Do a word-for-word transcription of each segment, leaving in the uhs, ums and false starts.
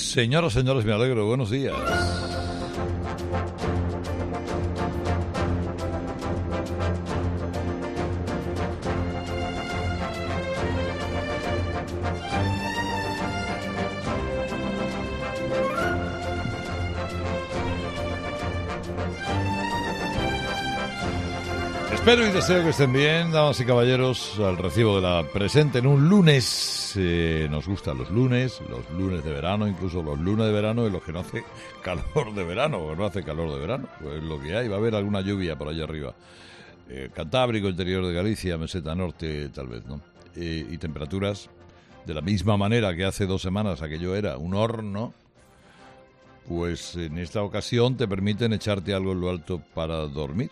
Señoras, señores, me alegro. Buenos días. Espero y deseo que estén bien, damas y caballeros, al recibo de la presente en un lunes. Eh, nos gustan los lunes, los lunes de verano, incluso los lunes de verano en los que no hace calor de verano, o no hace calor de verano, pues lo que hay. Va a haber alguna lluvia por allá arriba. Eh, Cantábrico, interior de Galicia, meseta norte, tal vez, ¿no? Eh, y temperaturas de la misma manera que hace dos semanas aquello era un horno, pues en esta ocasión te permiten echarte algo en lo alto para dormir.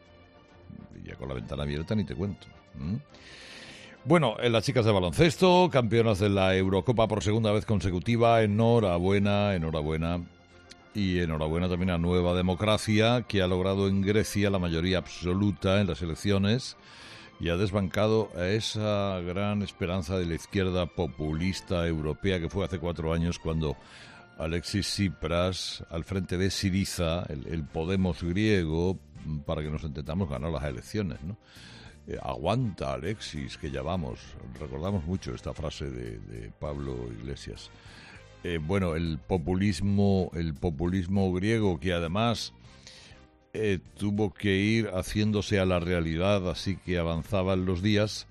Ya con la ventana abierta ni te cuento. ¿Mm? Bueno, eh, las chicas de baloncesto, campeonas de la Eurocopa por segunda vez consecutiva, enhorabuena, enhorabuena. Y enhorabuena también a Nueva Democracia, que ha logrado en Grecia la mayoría absoluta en las elecciones y ha desbancado a esa gran esperanza de la izquierda populista europea que fue hace cuatro años cuando Alexis Tsipras, al frente de Syriza, el, el Podemos griego, para que nos entendamos, ganó las elecciones, ¿no? Eh, aguanta, Alexis, que ya vamos. Recordamos mucho esta frase de, de Pablo Iglesias. Eh, bueno, el populismo, el populismo griego, que además eh, tuvo que ir haciéndose a la realidad, así que avanzaban los días,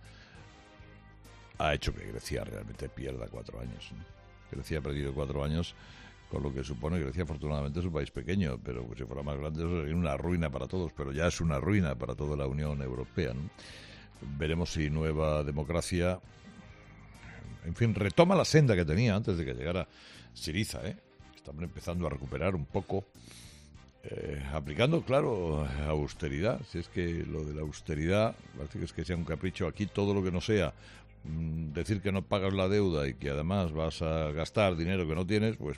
ha hecho que Grecia realmente pierda cuatro años, ¿no? Grecia ha perdido cuatro años, con lo que supone que Grecia, afortunadamente, es un país pequeño, pero si fuera más grande eso sería una ruina para todos, pero ya es una ruina para toda la Unión Europea, ¿no? Veremos si Nueva Democracia, en fin, retoma la senda que tenía antes de que llegara Syriza, ¿eh? Estamos empezando a recuperar un poco, eh, aplicando, claro, austeridad. Si es que lo de la austeridad, parece que es que sea un capricho aquí, todo lo que no sea decir que no pagas la deuda y que además vas a gastar dinero que no tienes, pues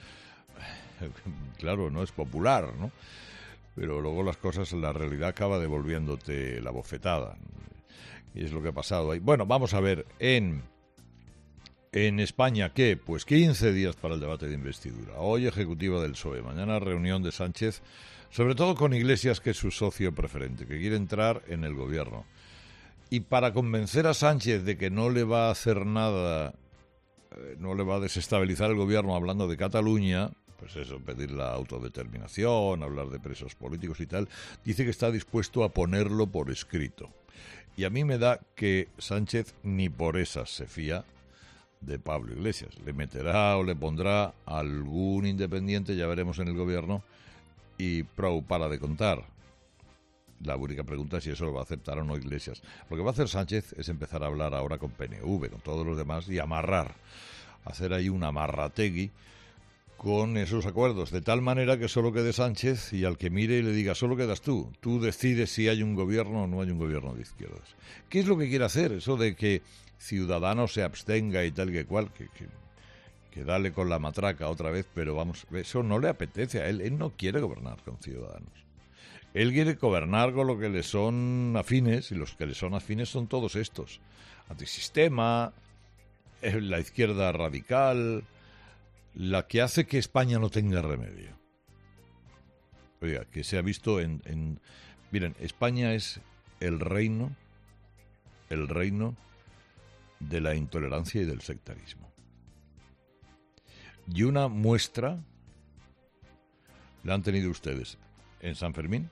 claro, no es popular, ¿no? Pero luego las cosas, la realidad acaba devolviéndote la bofetada. Y es lo que ha pasado ahí. Bueno, vamos a ver, en, en España, ¿qué? Pues quince días para el debate de investidura. Hoy ejecutiva del P S O E, mañana reunión de Sánchez, sobre todo con Iglesias, que es su socio preferente, que quiere entrar en el gobierno. Y para convencer a Sánchez de que no le va a hacer nada, eh, no le va a desestabilizar el gobierno hablando de Cataluña, pues eso, pedir la autodeterminación, hablar de presos políticos y tal, dice que está dispuesto a ponerlo por escrito. Y a mí me da que Sánchez ni por esas se fía de Pablo Iglesias. Le meterá o le pondrá algún independiente, ya veremos en el gobierno, y pro para de contar. La única pregunta es si eso lo va a aceptar o no Iglesias. Lo que va a hacer Sánchez es empezar a hablar ahora con P N V, con todos los demás, y amarrar, hacer ahí un amarrategui con esos acuerdos, de tal manera que solo quede Sánchez y al que mire y le diga, solo quedas tú, tú decides si hay un gobierno o no hay un gobierno de izquierdas. ¿Qué es lo que quiere hacer? Eso de que Ciudadanos se abstenga y tal que cual, que, que, que dale con la matraca otra vez, pero vamos, eso no le apetece a él, él no quiere gobernar con Ciudadanos. Él quiere gobernar con lo que le son afines, y los que le son afines son todos estos. Antisistema, la izquierda radical, la que hace que España no tenga remedio. Oiga, que se ha visto en... en miren, España es el reino, el reino de la intolerancia y del sectarismo. Y una muestra la han tenido ustedes en San Fermín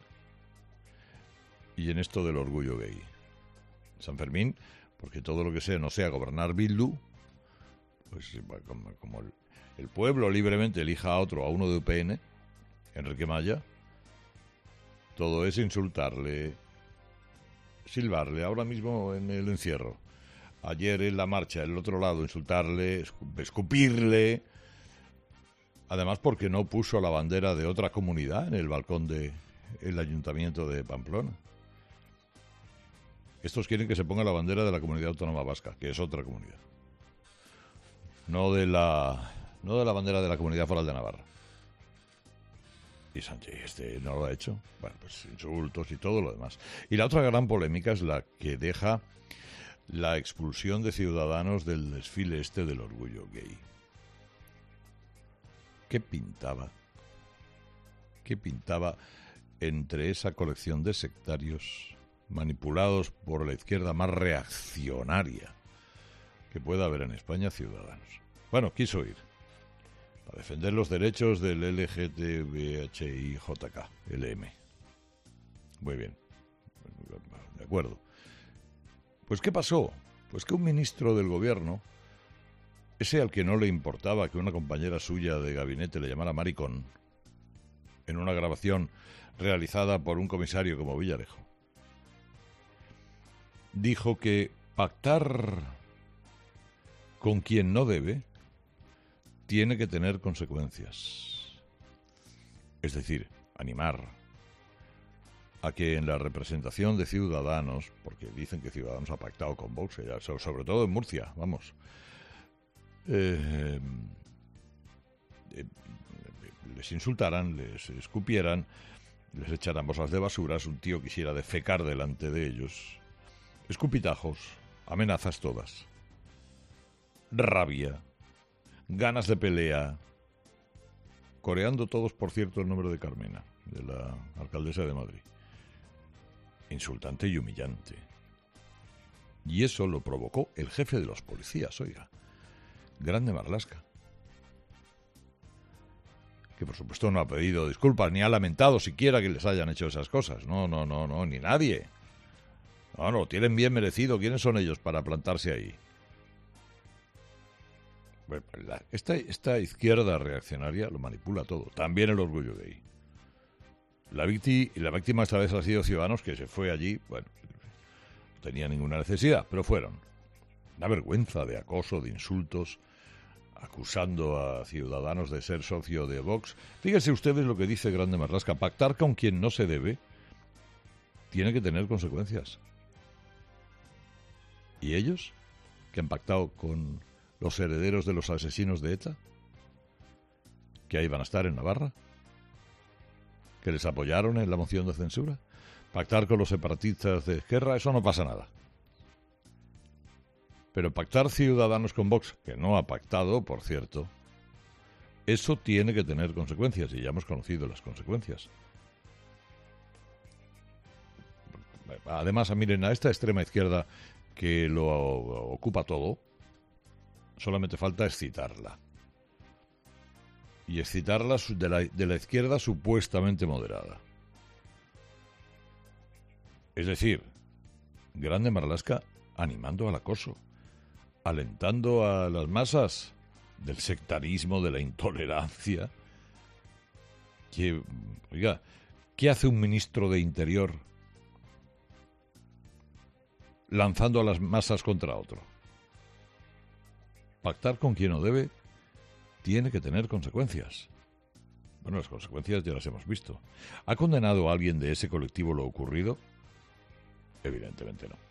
y en esto del orgullo gay. San Fermín, porque todo lo que sea no sea gobernar Bildu, pues como, como el, el pueblo libremente elija a otro, a uno de U P N, Enrique Maya, todo es insultarle, silbarle, ahora mismo en el encierro, ayer en la marcha, el otro lado, insultarle, escupirle, además porque no puso la bandera de otra comunidad en el balcón del ayuntamiento de Pamplona. Estos quieren que se ponga la bandera de la Comunidad Autónoma Vasca, que es otra comunidad. No de la, no de la bandera de la Comunidad Foral de Navarra. Y Sánchez este no lo ha hecho. Bueno, pues insultos y todo lo demás. Y la otra gran polémica es la que deja la expulsión de Ciudadanos del desfile este del orgullo gay. ¿qué pintaba? ¿Qué pintaba entre esa colección de sectarios manipulados por la izquierda más reaccionaria que pueda haber en España, Ciudadanos? Bueno, quiso ir para defender los derechos del L G T B H I J K, L M. Muy bien, de acuerdo. Pues ¿qué pasó? Pues que un ministro del gobierno, ese al que no le importaba que una compañera suya de gabinete le llamara maricón, en una grabación realizada por un comisario como Villarejo, dijo que pactar con quien no debe tiene que tener consecuencias. Es decir, animar a que en la representación de Ciudadanos, porque dicen que Ciudadanos ha pactado con Vox, sobre todo en Murcia, vamos, eh, eh, les insultaran, les escupieran, les echaran bolsas de basuras, un tío quisiera defecar delante de ellos, escupitajos, amenazas todas, rabia, ganas de pelea, coreando todos, por cierto, el nombre de Carmena, de la alcaldesa de Madrid. Insultante y humillante. Y eso lo provocó el jefe de los policías, oiga, Grande Marlaska, que por supuesto no ha pedido disculpas, ni ha lamentado siquiera que les hayan hecho esas cosas. No, no, no, no, ni nadie. No, no, tienen bien merecido. ¿Quiénes son ellos para plantarse ahí? Bueno, la, esta, esta izquierda reaccionaria lo manipula todo, también el orgullo gay. La víctima, la víctima esta vez ha sido Ciudadanos, que se fue allí, bueno, no tenía ninguna necesidad, pero fueron. Una vergüenza de acoso, de insultos, acusando a Ciudadanos de ser socio de Vox. Fíjense ustedes lo que dice Grande Marlaska: pactar con quien no se debe tiene que tener consecuencias. ¿Y ellos? ¿Que han pactado con los herederos de los asesinos de ETA? ¿Que ahí van a estar en Navarra? ¿Que les apoyaron en la moción de censura? ¿Pactar con los separatistas de Esquerra? Eso no pasa nada. Pero pactar Ciudadanos con Vox, que no ha pactado, por cierto, eso tiene que tener consecuencias, y ya hemos conocido las consecuencias. Además, miren, a esta extrema izquierda que lo ocupa todo, solamente falta excitarla. Y excitarla de la, de la izquierda supuestamente moderada. Es decir, Grande Marlaska animando al acoso, alentando a las masas del sectarismo, de la intolerancia. Que, oiga, ¿qué hace un ministro de Interior lanzando a las masas contra otro? Pactar con quien no debe tiene que tener consecuencias. Bueno, las consecuencias ya las hemos visto. ¿Ha condenado a alguien de ese colectivo lo ocurrido? Evidentemente no.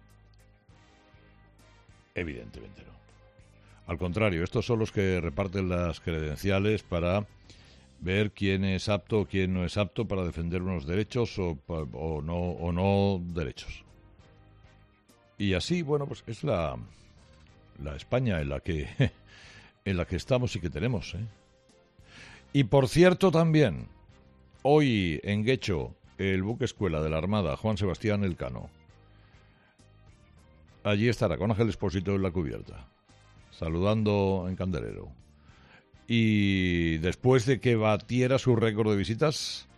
Evidentemente no. Al contrario, estos son los que reparten las credenciales para ver quién es apto o quién no es apto para defender unos derechos o, o, no, o no derechos. Y así, bueno, pues es la, la España en la que en la que estamos y que tenemos, ¿eh? Y por cierto también, hoy en Guecho, el buque escuela de la Armada, Juan Sebastián Elcano, allí estará con Ángel Expósito en la cubierta, saludando en Candelero. Y después de que batiera su récord de visitas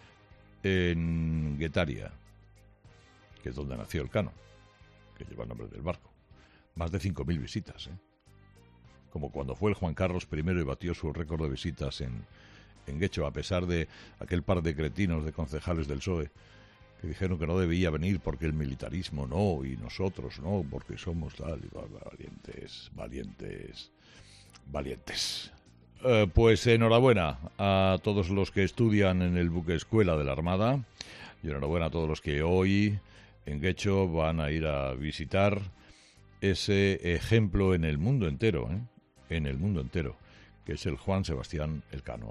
en Guetaria, que es donde nació Elcano, que lleva el nombre del barco, más de cinco mil visitas, ¿eh? Como cuando fue el Juan Carlos primero y batió su récord de visitas en, en Guecho, a pesar de aquel par de cretinos de concejales del P S O E que dijeron que no debía venir porque el militarismo no, y nosotros no, porque somos tal, y valientes, valientes, valientes. Eh, pues enhorabuena a todos los que estudian en el buque escuela de la Armada, y enhorabuena a todos los que hoy en Guecho van a ir a visitar ese ejemplo en el mundo entero, ¿eh? En el mundo entero, que es el Juan Sebastián Elcano.